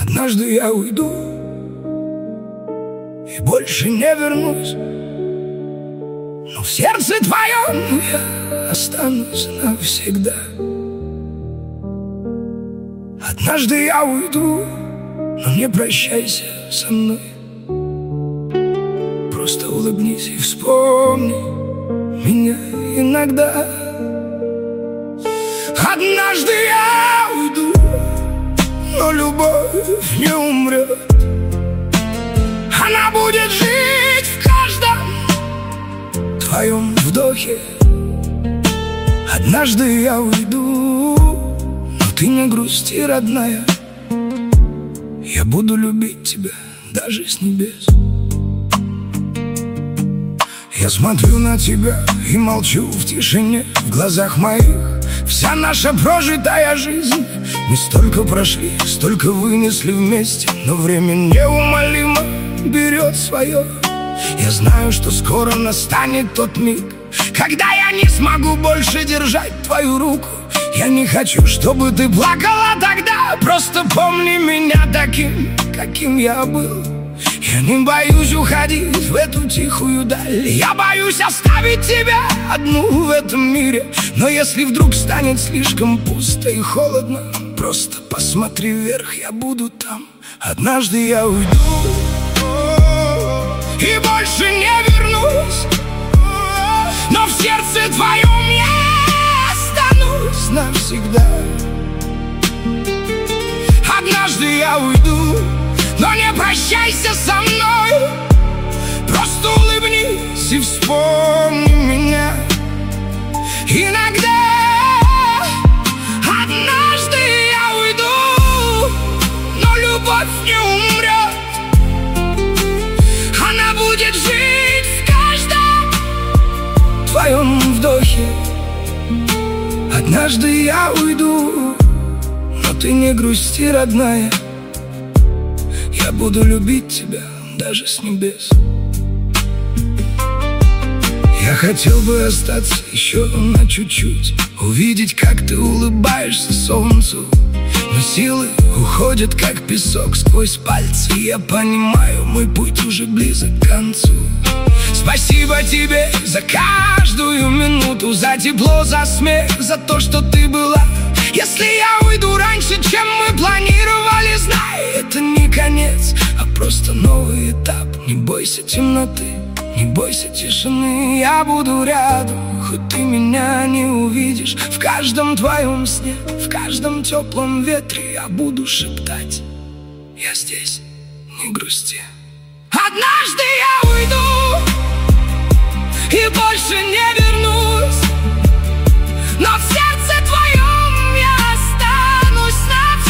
Однажды я уйду и больше не вернусь, но в сердце твоем я останусь навсегда. Однажды я уйду, но не прощайся со мной. Просто улыбнись и вспомни меня иногда. Однажды я уйду, но любовь не умрет. Она будет жить в каждом твоем вдохе. Однажды я уйду, но ты не грусти, родная. Я буду любить тебя даже с небес. Я смотрю на тебя и молчу в тишине. В глазах моих вся наша прожитая жизнь. Мы столько прошли, столько вынесли вместе, но время неумолимо берет свое. Я знаю, что скоро настанет тот миг, когда я не смогу больше держать твою руку. Я не хочу, чтобы ты плакала тогда. Просто помни меня таким, каким я был. Я не боюсь уходить в эту тихую даль. Я боюсь оставить тебя одну в этом мире. Но если вдруг станет слишком пусто и холодно, просто посмотри вверх, я буду там. Однажды я уйду и больше не вернусь, но в сердце твоем я останусь навсегда. Однажды я уйду, но не прощайся со мной. Просто улыбнись и вспомни меня иногда. Однажды я уйду, но любовь не умрет. Она будет жить в каждом твоем вдохе. Однажды я уйду, но ты не грусти, родная. Я буду любить тебя даже с небес. Я хотел бы остаться еще на чуть-чуть, увидеть, как ты улыбаешься солнцу. Но силы уходят, как песок, сквозь пальцы. Я понимаю, мой путь уже близок к концу. Спасибо тебе за каждую минуту, за тепло, за смех, за то, что ты была. Если я уйду раньше, чем мы планировали, знай, это не конец, а просто новый этап. Не бойся темноты, не бойся тишины. Я буду рядом, хоть ты меня не увидишь. В каждом твоем сне, в каждом теплом ветре я буду шептать: я здесь, не грусти. Однажды я уйду и больше не вернусь, но в сердце твоем я останусь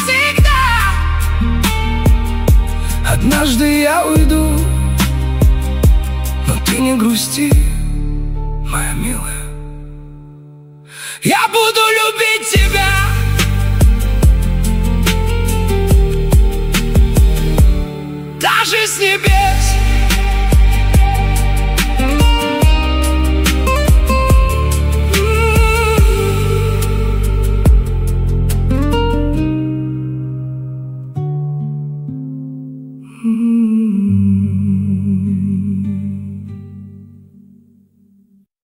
навсегда. Однажды я уйду, но ты не грусти, моя милая. Я буду любить тебя даже с небес.